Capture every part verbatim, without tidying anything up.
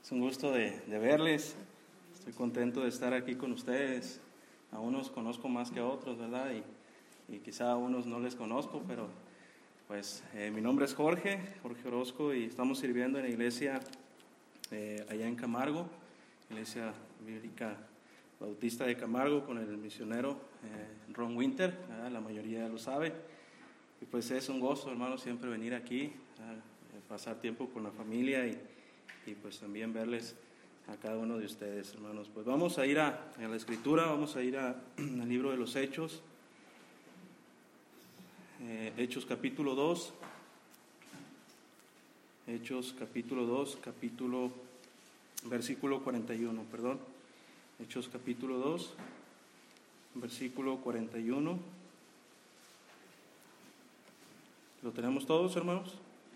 Es un gusto de, de verles. Estoy contento de estar aquí con ustedes. A unos conozco más que a otros, ¿verdad? Y, y quizá a unos no les conozco, pero pues eh, mi nombre es Jorge, Jorge Orozco, y estamos sirviendo en la iglesia eh, allá en Camargo, Iglesia Bíblica Bautista de Camargo, con el misionero eh, Ron Winter, ¿verdad? La mayoría ya lo sabe. Y pues es un gozo, hermano, siempre venir aquí, a pasar tiempo con la familia y, y pues también verles a cada uno de ustedes, hermanos. Pues vamos a ir a, a la Escritura, vamos a ir a, al libro de los Hechos, eh, Hechos capítulo dos, Hechos capítulo dos, capítulo, versículo cuarenta y uno, perdón, Hechos capítulo dos, versículo cuarenta y uno. ¿Lo tenemos todos, hermanos?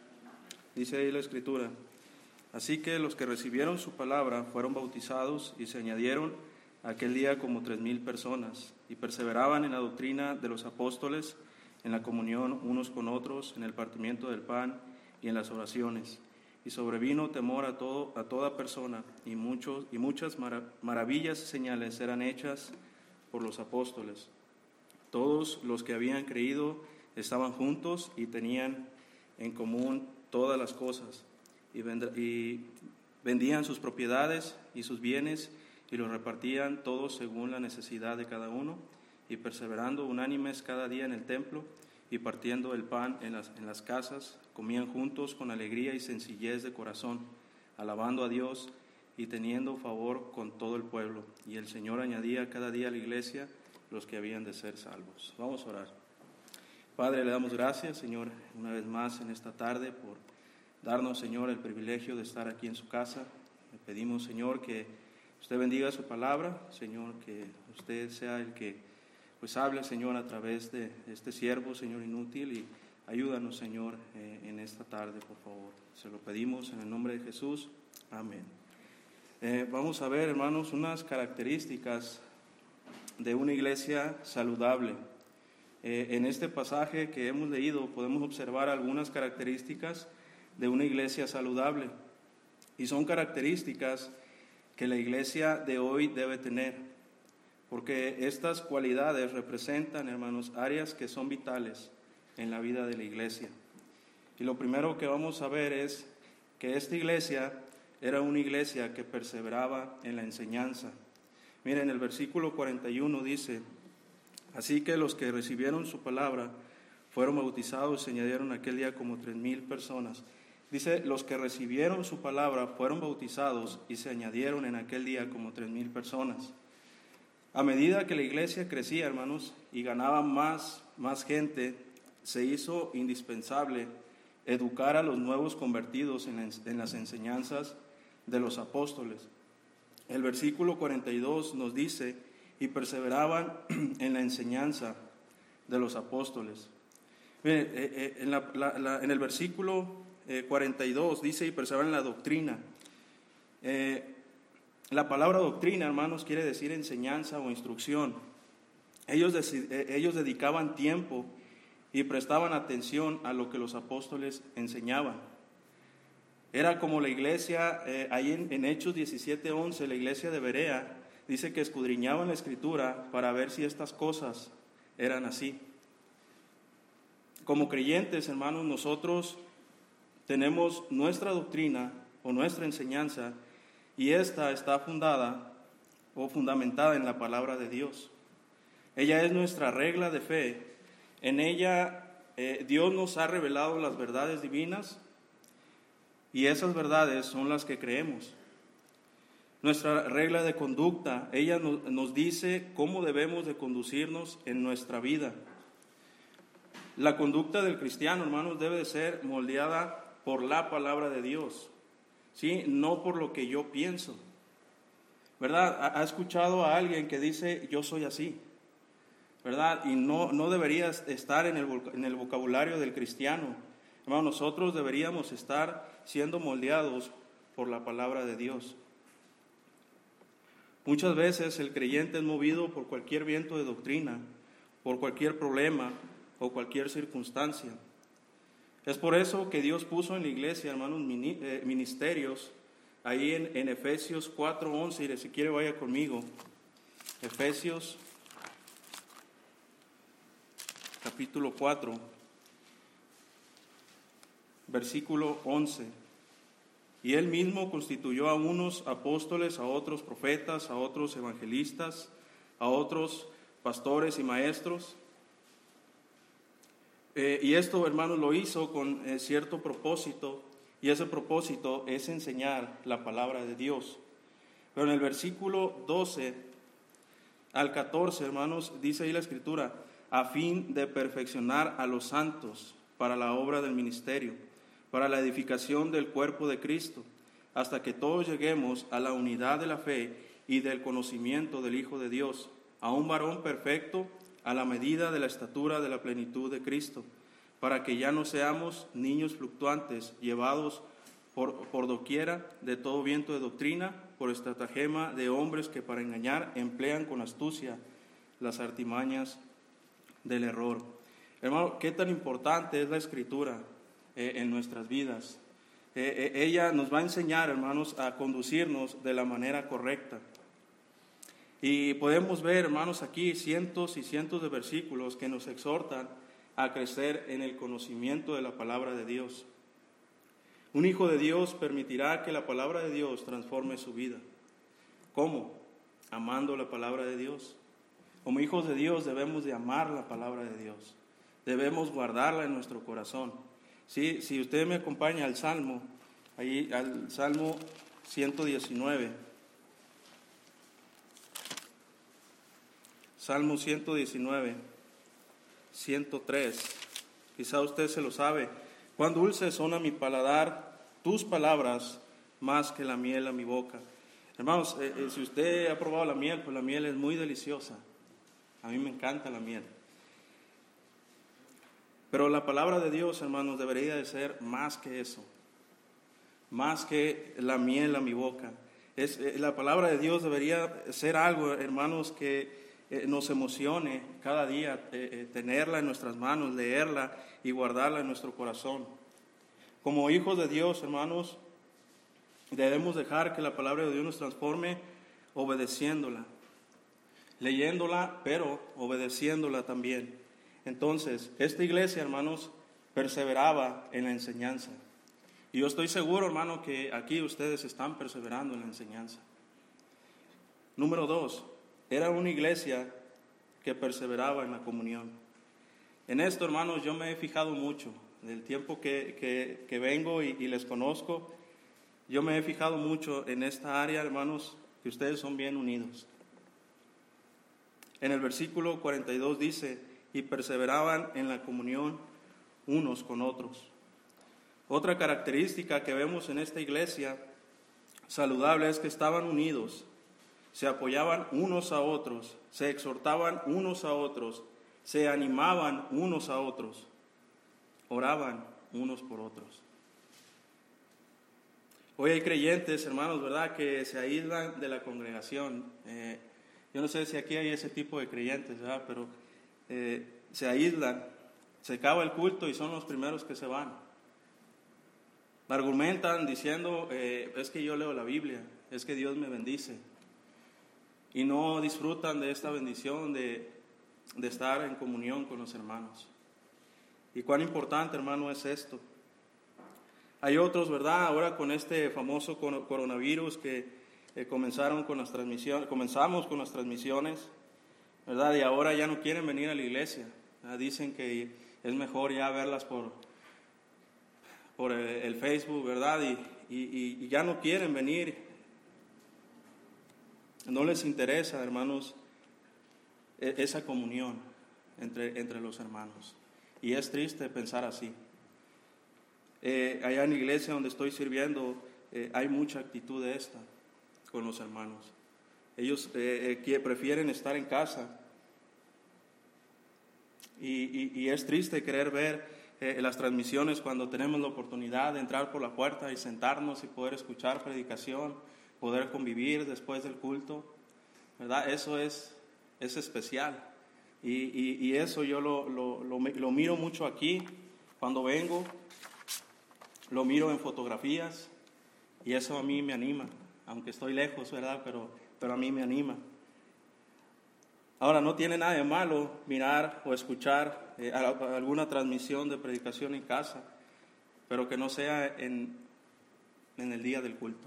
Dice ahí la Escritura: así que los que recibieron su palabra fueron bautizados y se añadieron aquel día como tres mil personas, y perseveraban en la doctrina de los apóstoles, en la comunión unos con otros, en el partimiento del pan y en las oraciones. Y sobrevino temor a, todo, a toda persona, y, muchos, y muchas marav- maravillas y señales eran hechas por los apóstoles. Todos los que habían creído estaban juntos y tenían en común todas las cosas, y, vend- y vendían sus propiedades y sus bienes y los repartían todos según la necesidad de cada uno, y perseverando unánimes cada día en el templo y partiendo el pan en las, en las casas, comían juntos con alegría y sencillez de corazón, alabando a Dios y teniendo favor con todo el pueblo. Y el Señor añadía cada día a la iglesia los que habían de ser salvos. Vamos a orar. Padre, le damos gracias, Señor, una vez más en esta tarde por darnos, Señor, el privilegio de estar aquí en su casa. Le pedimos, Señor, que usted bendiga su palabra, Señor, que usted sea el que pues hable, Señor, a través de este siervo, Señor, inútil, y ayúdanos, Señor, eh, en esta tarde, por favor. Se lo pedimos en el nombre de Jesús. Amén. Eh, vamos a ver, hermanos, unas características de una iglesia saludable. Eh, en este pasaje que hemos leído podemos observar algunas características de una iglesia saludable, y son características que la iglesia de hoy debe tener, porque estas cualidades representan, hermanos, áreas que son vitales en la vida de la iglesia. Y lo primero que vamos a ver es que esta iglesia era una iglesia que perseveraba en la enseñanza. Miren, el versículo cuarenta y uno dice: así que los que recibieron su palabra fueron bautizados y se añadieron aquel día como tres mil personas. Dice, los que recibieron su palabra fueron bautizados y se añadieron en aquel día como tres mil personas. A medida que la iglesia crecía, hermanos, y ganaba más, más gente, se hizo indispensable educar a los nuevos convertidos en, en las enseñanzas de los apóstoles. El versículo cuarenta y dos nos dice: y perseveraban en la enseñanza de los apóstoles. Miren, eh, eh, en, la, la, la, en el versículo eh, cuarenta y dos dice: y perseveraban en la doctrina. Eh, la palabra doctrina, hermanos, quiere decir enseñanza o instrucción. Ellos, eh, ellos dedicaban tiempo y prestaban atención a lo que los apóstoles enseñaban. Era como la iglesia, eh, ahí en, en Hechos diecisiete once, la iglesia de Berea, dice que escudriñaban la Escritura para ver si estas cosas eran así. Como creyentes, hermanos, nosotros tenemos nuestra doctrina o nuestra enseñanza, y esta está fundada o fundamentada en la palabra de Dios. Ella es nuestra regla de fe. En ella eh, Dios nos ha revelado las verdades divinas, y esas verdades son las que creemos. Nuestra regla de conducta, ella nos, nos dice cómo debemos de conducirnos en nuestra vida. La conducta del cristiano, hermanos, debe de ser moldeada por la palabra de Dios, ¿sí? No por lo que yo pienso, ¿verdad? ¿Ha, ha escuchado a alguien que dice, yo soy así, ¿verdad? Y no, no debería estar en el, en el vocabulario del cristiano. Hermanos, nosotros deberíamos estar siendo moldeados por la palabra de Dios. Muchas veces el creyente es movido por cualquier viento de doctrina, por cualquier problema o cualquier circunstancia. Es por eso que Dios puso en la iglesia, hermanos, ministerios ahí en, en Efesios cuatro once, y si quiere vaya conmigo. Efesios capítulo cuatro, versículo once. Y él mismo constituyó a unos apóstoles, a otros profetas, a otros evangelistas, a otros pastores y maestros. Eh, y esto, hermanos, lo hizo con eh, cierto propósito, y ese propósito es enseñar la palabra de Dios. Pero en el versículo doce al catorce, hermanos, dice ahí la Escritura, a fin de perfeccionar a los santos para la obra del ministerio, para la edificación del cuerpo de Cristo, hasta que todos lleguemos a la unidad de la fe y del conocimiento del Hijo de Dios, a un varón perfecto, a la medida de la estatura de la plenitud de Cristo, para que ya no seamos niños fluctuantes, llevados por, por doquiera de todo viento de doctrina, por estratagema de hombres que para engañar emplean con astucia las artimañas del error. Hermano, qué tan importante es la Escritura eh, en nuestras vidas. Eh, eh, ella nos va a enseñar, hermanos, a conducirnos de la manera correcta. Y podemos ver, hermanos, aquí cientos y cientos de versículos que nos exhortan a crecer en el conocimiento de la palabra de Dios. Un hijo de Dios permitirá que la palabra de Dios transforme su vida. ¿Cómo? Amando la palabra de Dios. Como hijos de Dios debemos de amar la palabra de Dios. Debemos guardarla en nuestro corazón. Sí, si usted me acompaña al Salmo, ahí al Salmo ciento diecinueve. Salmo ciento diecinueve, ciento tres. Quizá usted se lo sabe. Cuán dulces son a mi paladar tus palabras, más que la miel a mi boca. Hermanos, eh, eh, si usted ha probado la miel, pues la miel es muy deliciosa. A mí me encanta la miel. Pero la palabra de Dios, hermanos, debería de ser más que eso. Más que la miel a mi boca. Es, eh, la palabra de Dios debería ser algo, hermanos, que eh, nos emocione cada día, eh, eh, tenerla en nuestras manos, leerla y guardarla en nuestro corazón. Como hijos de Dios, hermanos, debemos dejar que la palabra de Dios nos transforme obedeciéndola. Leyéndola, pero obedeciéndola también. Entonces, esta iglesia, hermanos, perseveraba en la enseñanza. Y yo estoy seguro, hermano, que aquí ustedes están perseverando en la enseñanza. Número dos, era una iglesia que perseveraba en la comunión. En esto, hermanos, yo me he fijado mucho. Del tiempo que, que, que vengo y, y les conozco, yo me he fijado mucho en esta área, hermanos, que ustedes son bien unidos. En el versículo cuarenta y dos dice, y perseveraban en la comunión unos con otros. Otra característica que vemos en esta iglesia saludable es que estaban unidos, se apoyaban unos a otros, se exhortaban unos a otros, se animaban unos a otros, oraban unos por otros. Hoy hay creyentes, hermanos, ¿verdad?, que se aíslan de la congregación. Eh, yo no sé si aquí hay ese tipo de creyentes, ¿verdad?, pero eh, se aíslan, se acaba el culto y son los primeros que se van. Argumentan diciendo, eh, es que yo leo la Biblia, es que Dios me bendice. Y no disfrutan de esta bendición de, de estar en comunión con los hermanos. Y cuán importante, hermano, es esto. Hay otros, ¿verdad?, ahora con este famoso coronavirus que eh, comenzaron con las transmisiones, comenzamos con las transmisiones, ¿verdad?, y ahora ya no quieren venir a la iglesia, ¿verdad? Dicen que es mejor ya verlas por, por el, el Facebook, ¿verdad?, y, y, y ya no quieren venir. No les interesa, hermanos, esa comunión entre, entre los hermanos. Y es triste pensar así. Eh, allá en la iglesia donde estoy sirviendo, eh, hay mucha actitud de esta con los hermanos. Ellos eh, eh, que prefieren estar en casa. Y, y, y es triste querer ver eh, las transmisiones cuando tenemos la oportunidad de entrar por la puerta y sentarnos y poder escuchar predicación, poder convivir después del culto, ¿verdad? Eso es, es especial. Y, y, y eso yo lo, lo, lo, lo miro mucho aquí, cuando vengo, lo miro en fotografías, Y eso a mí me anima, aunque estoy lejos, ¿verdad? Pero, pero a mí me anima. Ahora, no tiene nada de malo mirar o escuchar eh, alguna transmisión de predicación en casa, pero que no sea en, en el día del culto.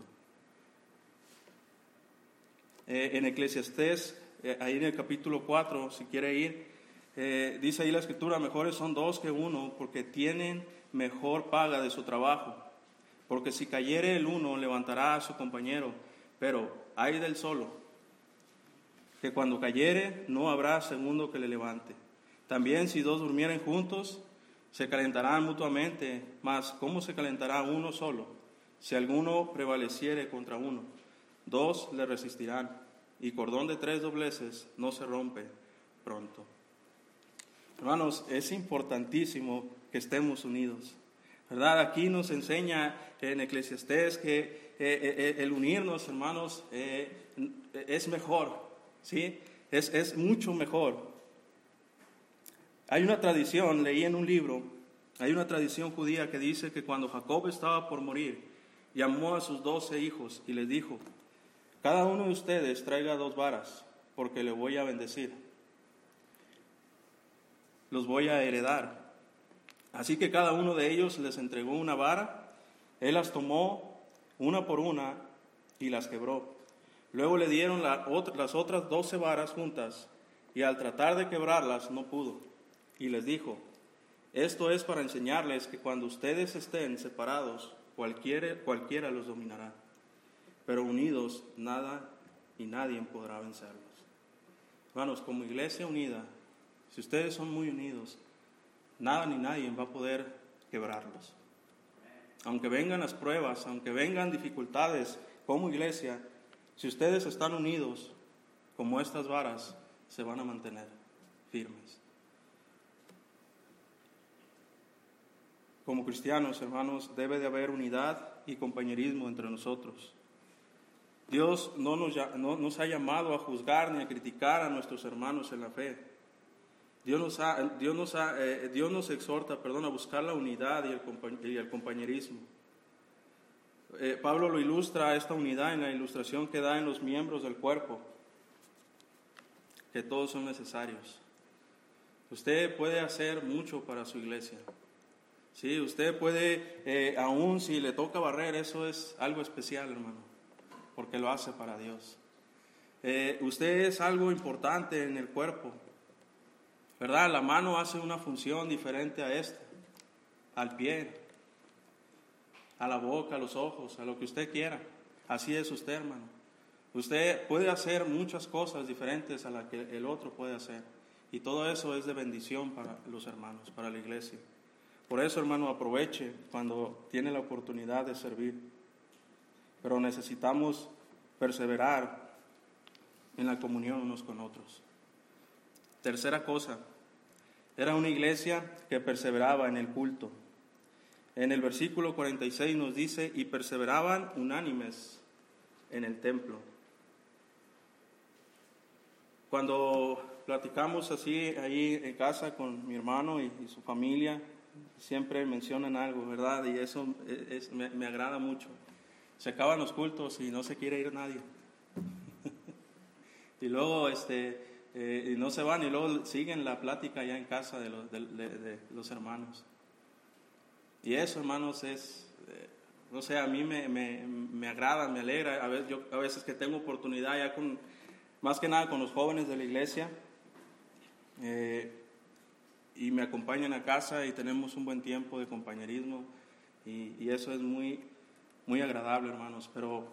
Eh, en Eclesiastés, eh, ahí en el capítulo cuatro, si quiere ir, eh, dice ahí la Escritura, mejores son dos que uno, porque tienen mejor paga de su trabajo. Porque si cayere el uno, levantará a su compañero, pero ay del solo, que cuando cayere no habrá segundo que le levante. También si dos durmieren juntos, se calentarán mutuamente, mas ¿cómo se calentará uno solo? Si alguno prevaleciere contra uno, dos le resistirán, y cordón de tres dobleces no se rompe pronto. Hermanos, es importantísimo que estemos unidos, ¿verdad? Aquí nos enseña en Eclesiastés que eh, eh, el unirnos, hermanos, eh, es mejor. ¿Sí? Es, es mucho mejor. Hay una tradición, leí en un libro, hay una tradición judía que dice que cuando Jacob estaba por morir, llamó a sus doce hijos y les dijo, cada uno de ustedes traiga dos varas, porque le voy a bendecir. Los voy a heredar. Así que cada uno de ellos les entregó una vara, él las tomó una por una y las quebró. Luego le dieron la otra, las otras doce varas juntas, y al tratar de quebrarlas no pudo. Y les dijo, esto es para enseñarles que cuando ustedes estén separados, cualquiera, cualquiera los dominará. Pero unidos, nada y nadie podrá vencerlos. Hermanos, como iglesia unida, si ustedes son muy unidos, nada ni nadie va a poder quebrarlos. Aunque vengan las pruebas, aunque vengan dificultades como iglesia, si ustedes están unidos, como estas varas, se van a mantener firmes. Como cristianos, hermanos, debe de haber unidad y compañerismo entre nosotros. Dios no nos, no nos ha llamado a juzgar ni a criticar a nuestros hermanos en la fe. Dios nos, ha, Dios nos, ha, eh, Dios nos exhorta, perdón, a buscar la unidad y el, y el compañerismo. Eh, Pablo lo ilustra esta unidad en la ilustración que da en los miembros del cuerpo, que todos son necesarios. Usted puede hacer mucho para su iglesia. Sí, usted puede, eh, aún si le toca barrer, eso es algo especial, hermano, porque lo hace para Dios. Eh, usted es algo importante en el cuerpo, ¿verdad? La mano hace una función diferente a esta, al pie, a la boca, a los ojos, a lo que usted quiera. Así es usted, hermano. Usted puede hacer muchas cosas diferentes a las que el otro puede hacer. Y todo eso es de bendición para los hermanos, para la iglesia. Por eso, hermano, aproveche cuando tiene la oportunidad de servir. Pero necesitamos perseverar en la comunión unos con otros. Tercera cosa, era una iglesia que perseveraba en el culto. En el versículo cuarenta y seis nos dice, y perseveraban unánimes en el templo. Cuando platicamos así ahí en casa con mi hermano y, y su familia, siempre mencionan algo, ¿verdad? Y eso es, es, me, me agrada mucho. Se acaban los cultos y no se quiere ir nadie. Y luego este, eh, y no se van y luego siguen la plática ya en casa de los, de, de, de los hermanos. Y eso, hermanos, es, eh, no sé, a mí me, me, me agrada, me alegra. A veces, yo, a veces que tengo oportunidad ya con, más que nada con los jóvenes de la iglesia, eh, y me acompañan a casa y tenemos un buen tiempo de compañerismo, y, y eso es muy, muy agradable, hermanos. Pero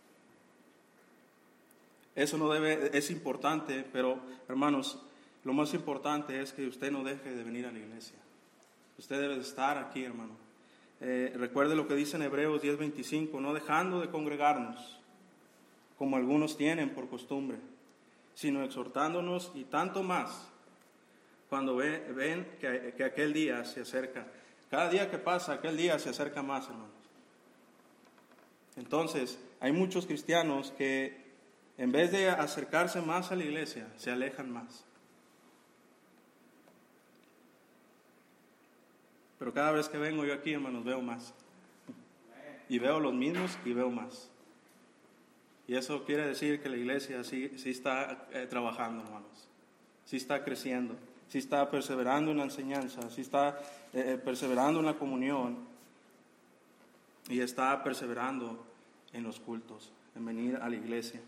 eso no debe, es importante, pero hermanos, lo más importante es que usted no deje de venir a la iglesia. Usted debe de estar aquí, hermano. Eh, recuerde lo que dice en Hebreos diez veinticinco, no dejando de congregarnos, como algunos tienen por costumbre, sino exhortándonos, y tanto más cuando ve, ven que, que aquel día se acerca. Cada día que pasa, aquel día se acerca más, hermanos. Entonces, hay muchos cristianos que en vez de acercarse más a la iglesia, se alejan más. Pero cada vez que vengo yo aquí, hermanos, veo más. y veo los mismos y veo más. Y eso quiere decir que la iglesia sí, sí está eh, trabajando, hermanos. Sí está creciendo, sí está perseverando en la enseñanza, sí está eh, perseverando en la comunión y está perseverando en los cultos, en venir a la iglesia.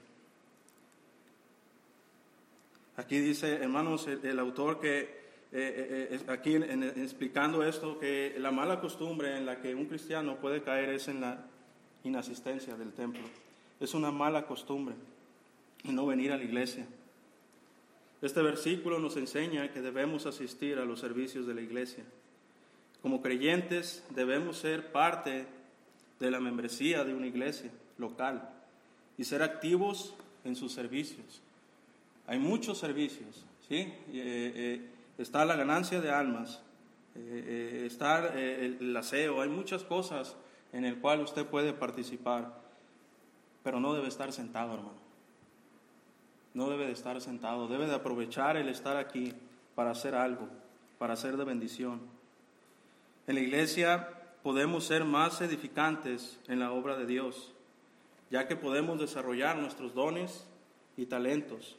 Aquí dice, hermanos, el, el autor que, eh, eh, aquí en, en, explicando esto, que la mala costumbre en la que un cristiano puede caer es en la inasistencia del templo. Es una mala costumbre no venir a la iglesia. Este versículo nos enseña que debemos asistir a los servicios de la iglesia. Como creyentes debemos ser parte de la membresía de una iglesia local y ser activos en sus servicios. Hay muchos servicios, ¿sí? Eh, eh, está la ganancia de almas, eh, eh, está eh, el aseo, hay muchas cosas en el cual usted puede participar, pero no debe estar sentado, hermano. No debe de estar sentado, debe de aprovechar el estar aquí para hacer algo, para ser de bendición. En la iglesia podemos ser más edificantes en la obra de Dios, ya que podemos desarrollar nuestros dones y talentos.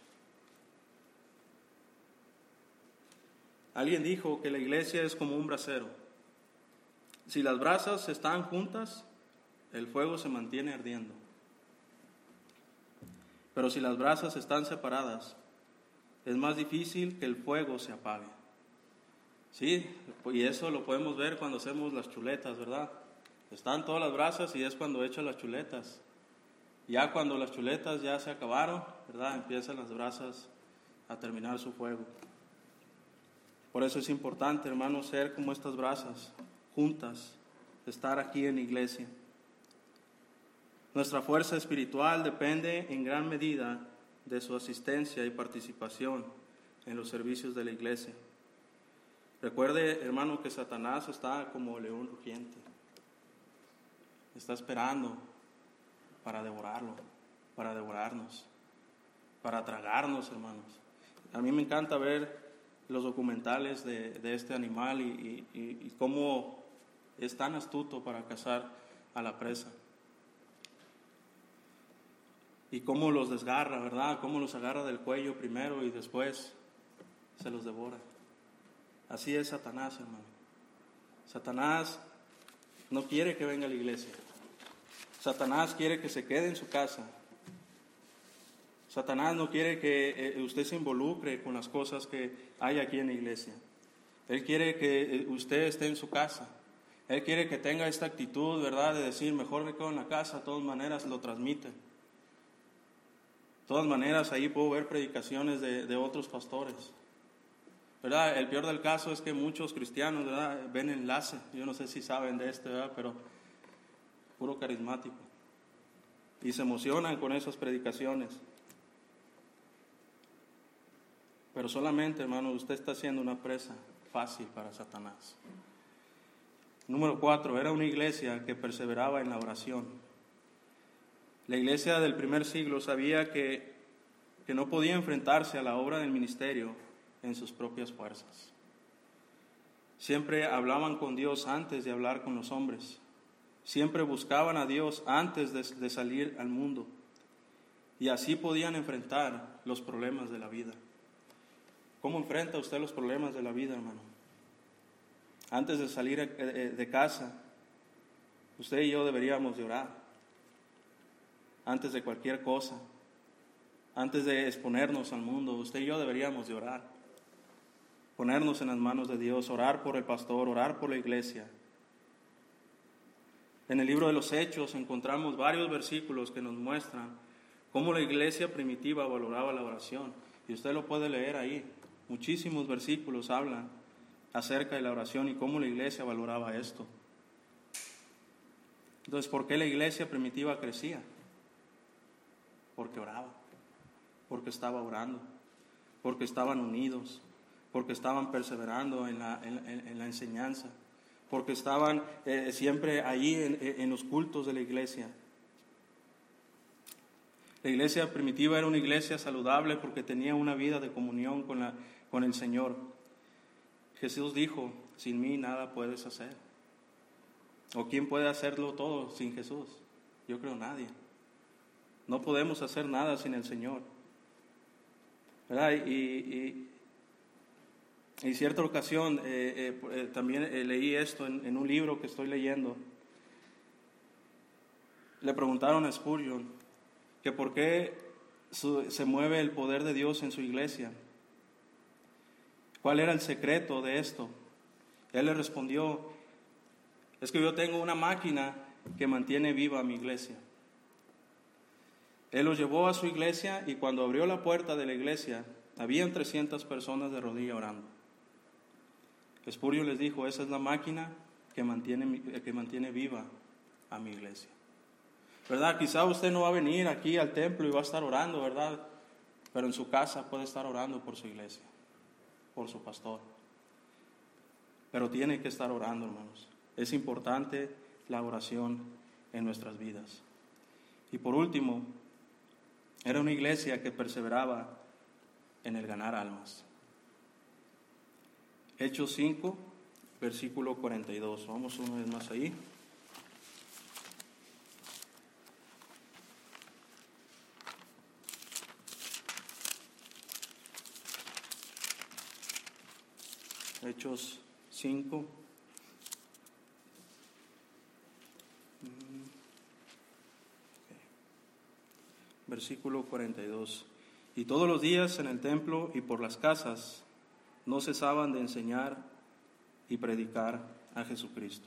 Alguien dijo que la iglesia es como un brasero. Si las brasas están juntas, el fuego se mantiene ardiendo. Pero si las brasas están separadas, es más difícil que el fuego se apague. Sí, y eso lo podemos ver cuando hacemos las chuletas, ¿verdad? Están todas las brasas y es cuando echan las chuletas. Ya cuando las chuletas ya se acabaron, ¿verdad? Empiezan las brasas a terminar su fuego. Por eso es importante, hermanos, ser como estas brasas, juntas, estar aquí en la iglesia. Nuestra fuerza espiritual depende en gran medida de su asistencia y participación en los servicios de la iglesia. Recuerde, hermano, que Satanás está como león rugiente. Está esperando para devorarlo, para devorarnos, para tragarnos, hermanos. A mí me encanta ver los documentales de, de este animal y, y, y cómo es tan astuto para cazar a la presa. Y cómo los desgarra, ¿verdad? Cómo los agarra del cuello primero y después se los devora. Así es Satanás, hermano. Satanás no quiere que venga a la iglesia. Satanás quiere que se quede en su casa. Satanás no quiere que usted se involucre con las cosas que hay aquí en la iglesia. Él quiere que usted esté en su casa. Él quiere que tenga esta actitud, ¿verdad? De decir, mejor me quedo en la casa. De todas maneras lo transmite. De todas maneras, ahí puedo ver predicaciones de, de otros pastores, ¿verdad? El peor del caso es que muchos cristianos, ¿verdad?, ven enlace. Yo no sé si saben de este, ¿verdad?, pero puro carismático. Y se emocionan con esas predicaciones. Pero solamente, hermano, usted está haciendo una presa fácil para Satanás. Número cuatro, era una iglesia que perseveraba en la oración. La iglesia del primer siglo sabía que, que no podía enfrentarse a la obra del ministerio en sus propias fuerzas. Siempre hablaban con Dios antes de hablar con los hombres. Siempre buscaban a Dios antes de, de salir al mundo. Y así podían enfrentar los problemas de la vida. ¿Cómo enfrenta usted los problemas de la vida, hermano? Antes de salir de casa, usted y yo deberíamos de orar. Antes de cualquier cosa, antes de exponernos al mundo, usted y yo deberíamos de orar. Ponernos en las manos de Dios, orar por el pastor, orar por la iglesia. En el libro de los Hechos encontramos varios versículos que nos muestran cómo la iglesia primitiva valoraba la oración. Y usted lo puede leer ahí. Muchísimos versículos hablan acerca de la oración y cómo la iglesia valoraba esto. Entonces, ¿por qué la iglesia primitiva crecía? Porque oraba, porque estaba orando, porque estaban unidos, porque estaban perseverando en la, en, en, en la enseñanza, porque estaban eh, siempre allí en, en los cultos de la iglesia. La iglesia primitiva era una iglesia saludable porque tenía una vida de comunión con, la, con el Señor. Jesús dijo, sin mí nada puedes hacer. ¿O quién puede hacerlo todo sin Jesús? Yo creo nadie. No podemos hacer nada sin el Señor, ¿verdad? Y, y, y cierta ocasión eh, eh, eh, también eh, leí esto en, en un libro que estoy leyendo. Le preguntaron a Spurgeon que por qué su, se mueve el poder de Dios en su iglesia. ¿Cuál era el secreto de esto? Él le respondió: es que yo tengo una máquina que mantiene viva a mi iglesia. Él los llevó a su iglesia y cuando abrió la puerta de la iglesia, habían trescientas personas de rodilla orando. Spurgeon les dijo: esa es la máquina que mantiene, que mantiene viva a mi iglesia. ¿Verdad? Quizá usted no va a venir aquí al templo y va a estar orando, ¿verdad? Pero en su casa puede estar orando por su iglesia, por su pastor. Pero tiene que estar orando, hermanos. Es importante la oración en nuestras vidas. Y por último, era una iglesia que perseveraba en el ganar almas. Hechos cinco, versículo cuarenta y dos. Vamos una vez más ahí. Hechos cinco. Versículo cuarenta y dos. Y todos los días en el templo y por las casas no cesaban de enseñar y predicar a Jesucristo.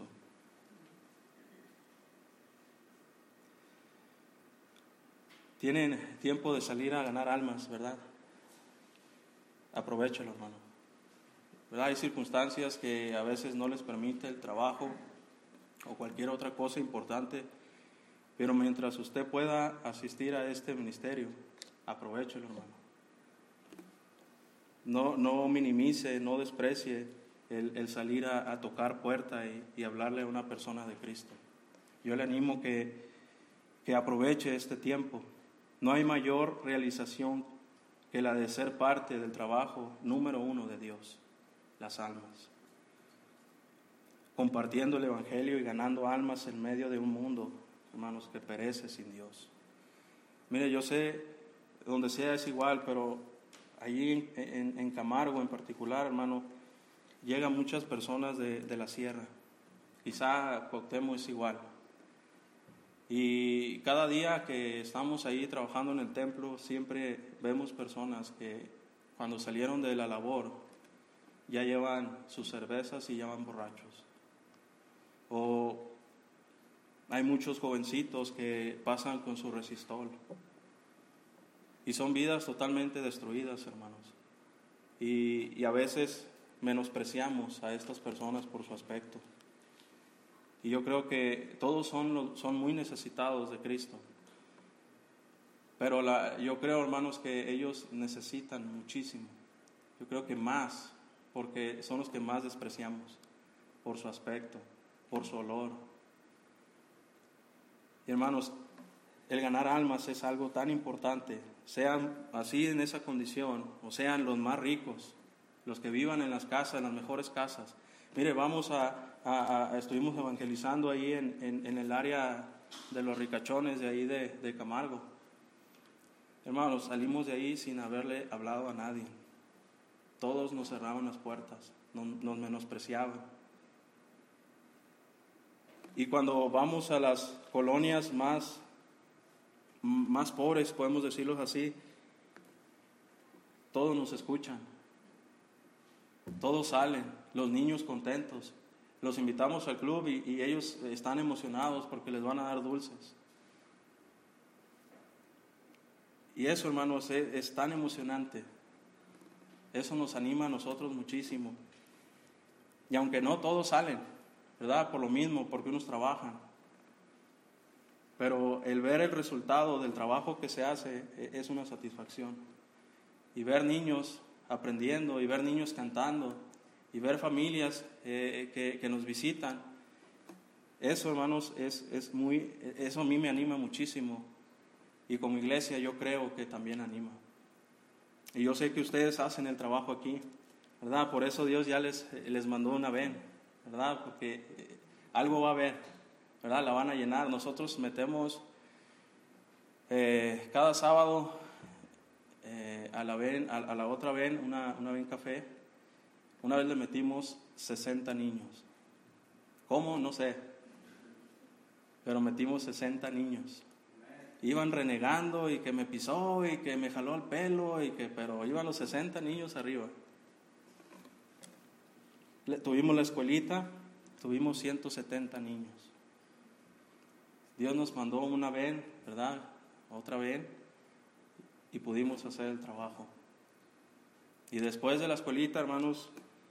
Tienen tiempo de salir a ganar almas, ¿verdad? Aprovechalo, hermano. ¿Verdad? Hay circunstancias que a veces no les permite el trabajo o cualquier otra cosa importante, pero mientras usted pueda asistir a este ministerio, aprovéchelo, hermano. No, no minimice, no desprecie el, el salir a, a tocar puerta y, y hablarle a una persona de Cristo. Yo le animo que, que aproveche este tiempo. No hay mayor realización que la de ser parte del trabajo número uno de Dios, las almas. Compartiendo el Evangelio y ganando almas en medio de un mundo, hermanos, que perece sin Dios. Mire, yo sé, donde sea es igual, pero allí en, en, en Camargo en particular, hermano, llegan muchas personas de, de la sierra. Quizá Cuauhtémoc es igual. Y cada día que estamos ahí trabajando en el templo, siempre vemos personas que cuando salieron de la labor ya llevan sus cervezas y ya van borrachos. O hay muchos jovencitos que pasan con su resistol. Y son vidas totalmente destruidas, hermanos. Y, y a veces menospreciamos a estas personas por su aspecto. Y yo creo que todos son, son muy necesitados de Cristo. Pero la, yo creo, hermanos, que ellos necesitan muchísimo. Yo creo que más, porque son los que más despreciamos por su aspecto, por su olor. Y hermanos, el ganar almas es algo tan importante, sean así en esa condición, o sean los más ricos, los que vivan en las casas, en las mejores casas. Mire, vamos a, a, a estuvimos evangelizando ahí en, en, en el área de los ricachones de ahí de, de Camargo. Hermanos, salimos de ahí sin haberle hablado a nadie. Todos nos cerraban las puertas, nos, nos menospreciaban. Y cuando vamos a las colonias más, más pobres, podemos decirlo así, todos nos escuchan, todos salen, los niños contentos, los invitamos al club y, y ellos están emocionados porque les van a dar dulces. Y eso, hermanos, es, es tan emocionante, eso nos anima a nosotros muchísimo. Y aunque no todos salen, ¿verdad? Por lo mismo, porque unos trabajan. Pero el ver el resultado del trabajo que se hace es una satisfacción. Y ver niños aprendiendo, y ver niños cantando, y ver familias eh, que, que nos visitan, eso, hermanos, es, es muy, eso a mí me anima muchísimo. Y como iglesia yo creo que también anima. Y yo sé que ustedes hacen el trabajo aquí, ¿verdad? Por eso Dios ya les, les mandó una ven, ¿verdad? Porque algo va a haber, ¿verdad? La van a llenar. Nosotros metemos eh, cada sábado eh, a, la ven, a, a la otra ven, una, una ven café. Una vez le metimos sesenta niños. ¿Cómo? No sé. Pero metimos sesenta niños. Iban renegando y que me pisó y que me jaló el pelo, y que, pero iban los sesenta niños arriba. Le, tuvimos la escuelita, tuvimos ciento setenta niños. Dios nos mandó una ven, ¿verdad? Otra ven, y pudimos hacer el trabajo. Y después de la escuelita, hermanos,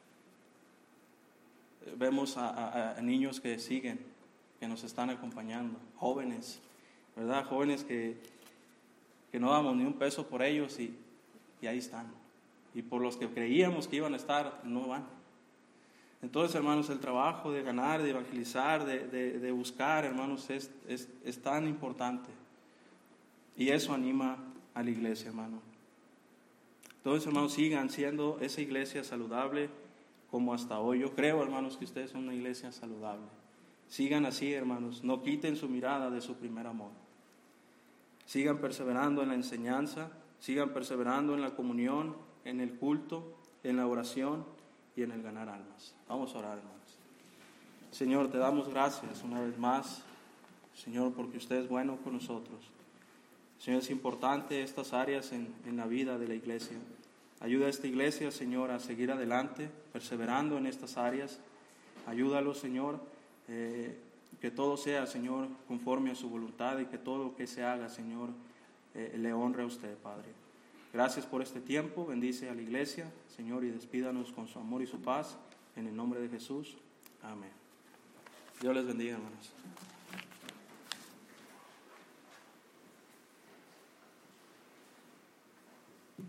vemos a, a, a niños que siguen, que nos están acompañando, jóvenes, ¿verdad? Jóvenes que, que no damos ni un peso por ellos y, y ahí están. Y por los que creíamos que iban a estar, no van. Entonces, hermanos, el trabajo de ganar, de evangelizar, de, de, de buscar, hermanos, es, es, es tan importante. Y eso anima a la iglesia, hermano. Entonces, hermanos, sigan siendo esa iglesia saludable como hasta hoy. Yo creo, hermanos, que ustedes son una iglesia saludable. Sigan así, hermanos. No quiten su mirada de su primer amor. Sigan perseverando en la enseñanza, sigan perseverando en la comunión, en el culto, en la oración y en el ganar almas. Vamos a orar, hermanos. Señor, te damos gracias una vez más, Señor, porque usted es bueno con nosotros. Señor, es importante estas áreas en, en la vida de la iglesia. Ayuda a esta iglesia, Señor, a seguir adelante, perseverando en estas áreas. Ayúdalo, Señor, eh, que todo sea, Señor, conforme a su voluntad, y que todo lo que se haga, Señor, eh, le honre a usted, Padre. Gracias por este tiempo. Bendice a la iglesia, Señor, y despídanos con su amor y su paz. En el nombre de Jesús. Amén. Dios les bendiga, hermanos.